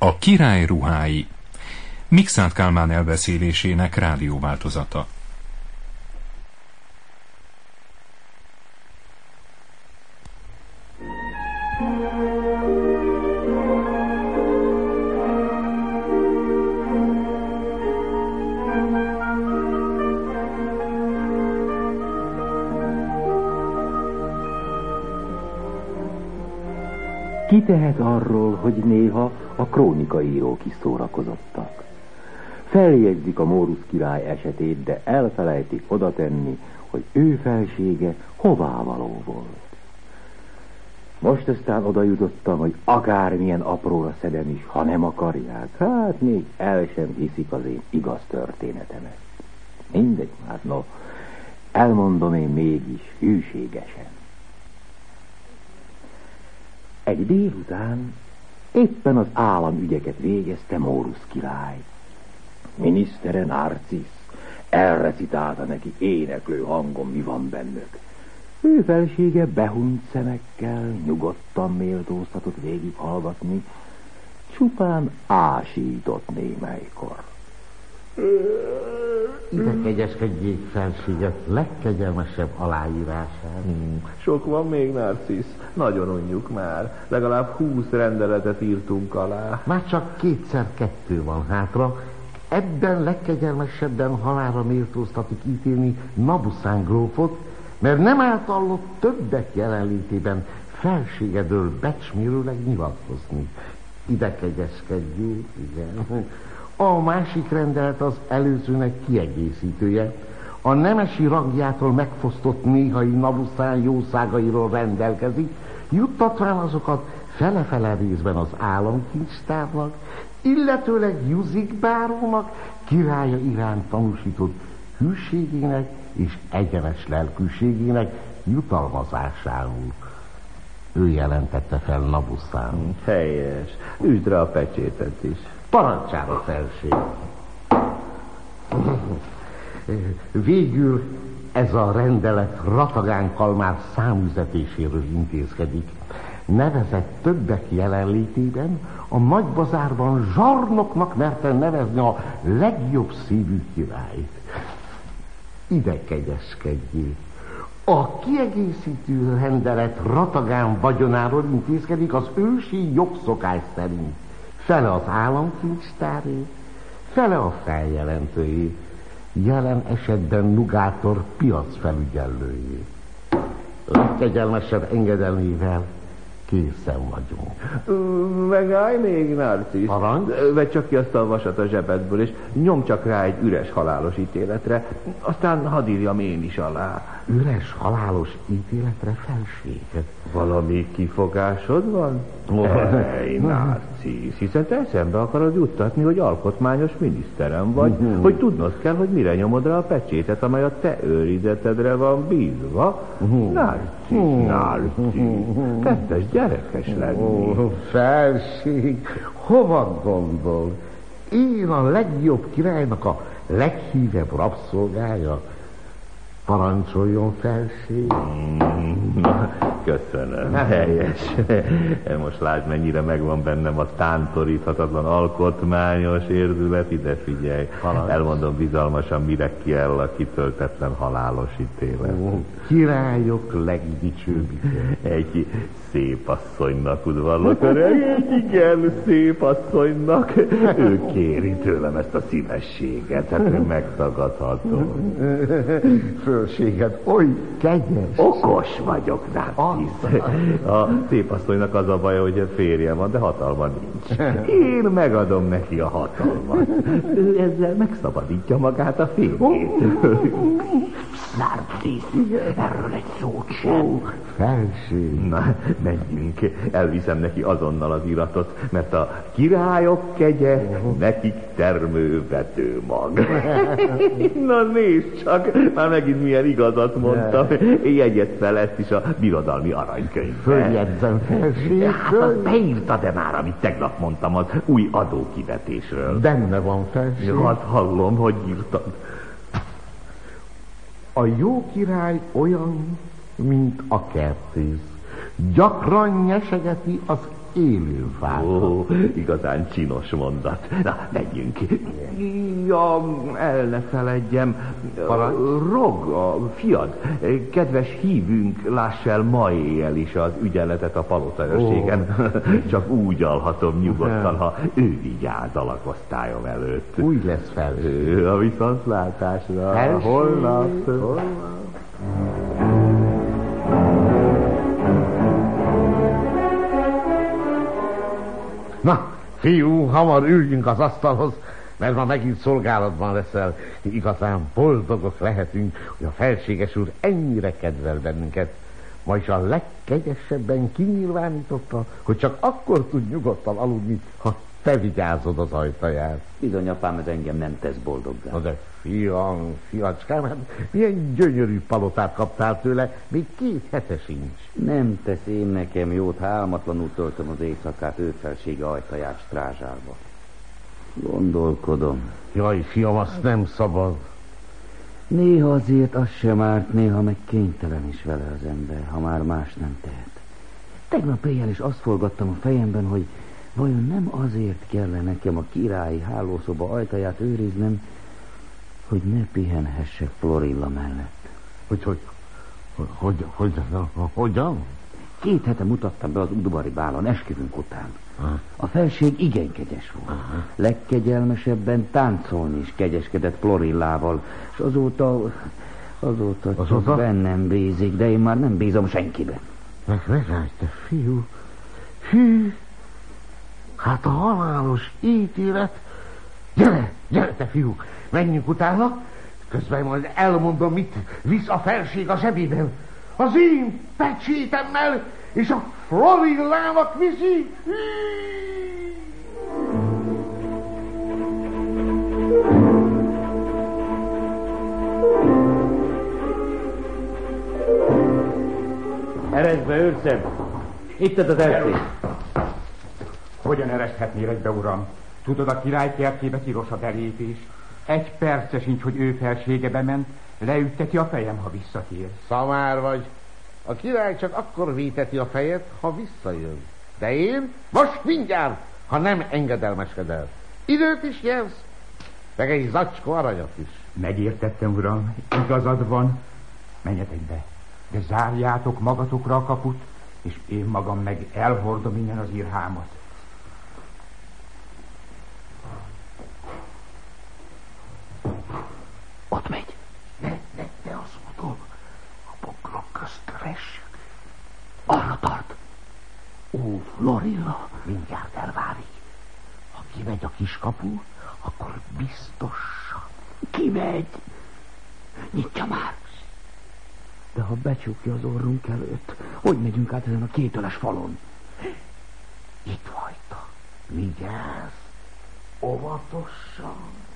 A király ruhái. Mikszáth Kálmán elbeszélésének rádióváltozata. Ki tehet arról, hogy néha a krónikaírók is szórakozottak? Feljegyzik a Mórusz király esetét, de elfelejtik oda tenni, hogy ő felsége hová való volt. Most aztán oda jutottam, hogy akármilyen apróra szedem is, ha nem akarják, hát még el sem hiszik az én igaz történetemet. Mindegy már, no, elmondom én mégis hűségesen. Egy délután éppen az államügyeket végezte Mórusz király. Minisztere Narcisz elrecitálta neki éneklő hangon, mi van bennük. Ő felsége behunyt szemekkel nyugodtan méltóztatott végighallgatni, csupán ásított némelykor. Ide kegyeskedjék felséget legkegyelmesebb aláírását. Sok van még, Narcisz. Nagyon unjuk már. Legalább 20 rendeletet írtunk alá. Már csak 2x2 van hátra. Ebben legkegyelmesebben halálra méltóztatik ítélni Nabussan grófot, mert nem általott többek jelenlétében felségedől becsmérőleg nyilatkozni. Ide kegyeskedjék, igen. A másik rendelet az előzőnek kiegészítője. A nemesi rangjától megfosztott néhai Nabussan jószágairól rendelkezik, juttatván azokat fele-fele részben az államkincstárnak, illetőleg Juzik bárónak királya iránt tanúsított hűségének és egyenes lelkűségének jutalmazásául. Ő jelentette fel Nabussan. Helyes. Üsd rá a pecsétet is. Parancsára, felség. Végül ez a rendelet Ratagán Kalmár számüzetéséről intézkedik. Nevezett többek jelenlétében a nagybazárban zsarnoknak merte nevezni a legjobb szívű királyt. Ide kegyeskedjék. A kiegészítő rendelet Ratagán vagyonáról intézkedik az ősi jogszokás szerint. Fele az államkincstáré, fele a feljelentőjé, jelen esetben Nugátor piacfelügyelőjé. Legkegyelmesebb engedelmével készen vagyunk. Megállj még, Narcisz. Parancs? Vedd csak ki azt a vasat a zsebedből, és nyom csak rá egy üres halálos ítéletre, aztán hadd írjam én is alá. Üres halálos ítéletre, felség? Valami kifogásod van? Hey, Narcisz, hiszen te eszembe akarod juttatni, hogy alkotmányos miniszterem vagy, hogy tudnod kell, hogy mire nyomod rá a pecsétet, amely a te őrizetedre van bízva. Narcisz, kettes gyerekes lenni. Felség, hova gondol? Én a legjobb királynak a leghívebb rabszolgája. Parancsoljon, felség. Köszönöm, helyes. Most lásd, mennyire megvan bennem a tántoríthatatlan alkotmányos érzület. Ide figyelj. Elmondom bizalmasan, mire kell a kitöltetlen halálos ítélet. Királyok legdicsőbbike. Egy szép asszonynak udvarlok, öreg. Igen, szép asszonynak. Ő kéri tőlem ezt a szívességet, hát ő megtagadhatom. Fölséged oly kegyes. Okos vagyok, Narcisz. A szép asszonynak az a baj, hogy férje van, de hatalma nincs. Én megadom neki a hatalmat. Ő ezzel megszabadítja magát a férjétől. Narcisz, erről egy szót sem. Felség. Na, menjünk. Elviszem neki azonnal az iratot, mert a királyok kegye nekik termővető mag. Na nézd csak, már megint milyen igazat mondtam. Jegyezd fel ezt is a birodalmi aranykönyvbe. Följegyzem, felség. Hát azt beírtad-e már, amit tegnap mondtam az új adókivetésről? Benne van, felség. Hát hallom, hogy írtad. A jó király olyan, mint a kertész. Gyakran nyesegeti az élő fát. Ó, igazán csinos mondat. Na, menjünk. Ja, el ne feledjem. Rog, a fiad, kedves hívünk, láss el ma éjjel is az ügyeletet a palotaőrségen. Csak úgy alhatom nyugodtan, ha ő vigyáz a lakosztályom előtt. Úgy lesz fel. A viszontlátásra. Holnap. Na, fiú, hamar üljünk az asztalhoz, mert ma megint szolgálatban leszel. Igazán boldogok lehetünk, hogy a felséges úr ennyire kedvel bennünket. Ma is a legkegyesebben kinyilvánította, hogy csak akkor tud nyugodtan aludni, ha te vigyázod az ajtaját. Bizony, apám, ez engem nem tesz boldoggá. Na de fiacskám, hát milyen gyönyörű palotát kaptál tőle, még 2 hete sincs. Nem tesz én nekem jót, ha álmatlanul töltöm az éjszakát ő felsége ajtaját strázsálva. Gondolkodom. Jaj, fiam, azt nem szabad. Néha azért az sem árt, néha meg kénytelen is vele az ember, ha már más nem tehet. Tegnap éjjel is azt forgattam a fejemben, hogy vajon nem azért kellene nekem a királyi hálószoba ajtaját őriznem, hogy ne pihenhessek Florilla mellett. Hogyan? 2 hete mutattam be az udvari bálon esküvünk után. A felség igen kegyes volt. Legkegyelmesebben táncolni is kegyeskedett Florillával, és azóta csak bennem bízik, de én már nem bízom senkiben. Megállj, te fiú. Hű, hát a halálos ítélet. Gyere, te fiú, menjünk utána, közben majd elmondom, mit visz a felség a zsebében. Az én pecsétemmel, és a Florillának viszi. Eresd be, őrszem! Itt az erkély. Hogyan ereszthetné egybe, uram? Tudod, a király kertjébe tilos a belépés. 1 perce sincs, hogy ő felsége bement, leütteti a fejem, ha visszatér. Szamár vagy. A király csak akkor véteti a fejet, ha visszajön. De én most mindjárt, ha nem engedelmeskedel. Időt is nyersz, meg egy zacskó aranyat is. Megértettem, uram, igazad van. Menjetek be, de zárjátok magatokra a kaput, és én magam meg elhordom innen az irhámot. Ott megy. Ne az úton, a bokrok közt keressük. Arra tart. Ó, Florilla. Mindjárt elvárik. Ha kimegy a kiskapu, akkor biztosan. Kimegy. Nyitja már. De ha becsukja az orrunk előtt, hogy megyünk át ezen a 2 öles falon? Itt hagyta. Vigyázz. Óvatosan.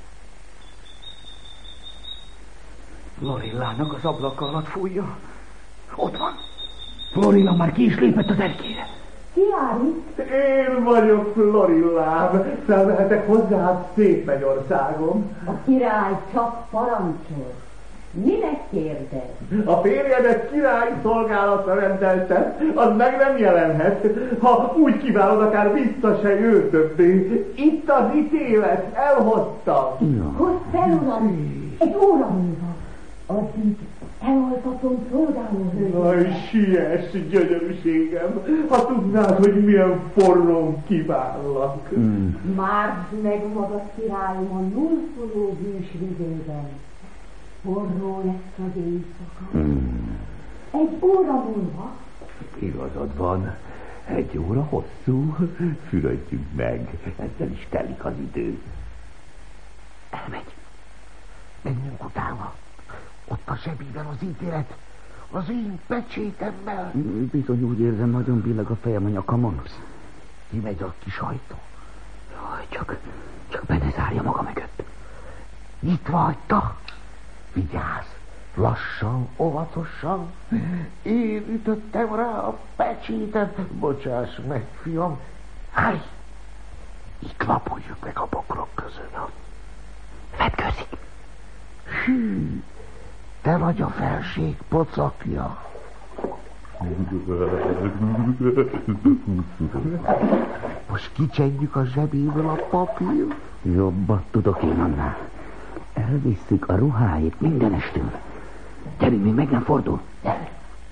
Florillának az ablaka alatt fújja. Ott van. Florilla már ki is lépett az erkére. Kiállít? Én vagyok Florillám. Felmehetek hozzád, szép mennyországom. A király csak parancsol. Minek kérdez? A férjedet király szolgálatra rendeltet, az meg nem jelenhet. Ha úgy kívánod, akár vissza se jön többé. Itt az ítélet, elhoztam. Hozd fel, uram, 1 óra múlva. Addig eloltatom szolgálóhőjét. Aj, siess, gyönyörűségem, ha tudnád, hogy milyen forrón kívánlak. Márd meg magad, királyom, a nullfolyó hűs vizében. Forró lesz az éjszaka. 1 óra múlva. Igazad van, 1 óra hosszú, fürödjünk meg, ezzel is telik az idő. Elmegy. Menjünk utána. Ott a zsebében az ítélet. Az én pecsétemmel. Bizony úgy érzem, nagyon billeg a fejem a nyakamon. Kimegy a kis ajtó. Jaj, csak be ne zárja maga mögött. Nyitva hagyta. Vigyázz. Lassan, óvatosan. Én ütöttem rá a pecsétet. Bocsáss meg, fiam. Állj! Itt lapoljuk meg a bokrok között. Vetkőzik. Hű, te vagy a felség pocakja. Most kicsendjük a zsebéből a papír? Jobbat tudok én annál. Elvisszük a ruháit mindenestől. Gyerünk, még meg nem fordul. Gyere.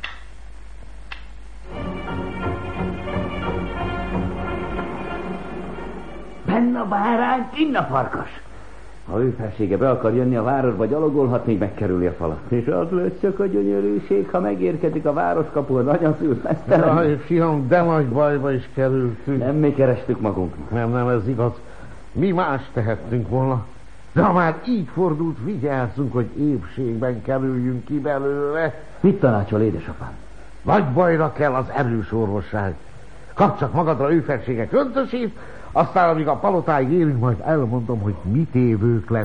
Benne a bárány, kinn a farkas. Ha ő felsége be akar jönni a városba, gyalogolhat, még megkerüli a falat. És az lesz csak a gyönyörűség, ha megérkezik a városkapuhoz, anyaszült mesztelen. Jaj, fiam, de nagy bajba is kerültünk. Nem mi kerestük magunknak. Nem, ez igaz. Mi más tehettünk volna. De ha már így fordult, vigyázzunk, hogy épségben kerüljünk ki belőle. Mit tanácsol, édesapám? Nagy bajra kell az erős orvosság. Kapd csak magadra ő felsége köntösét, aztán amíg a palotáig érünk, majd elmondom, hogy mit évők lesz.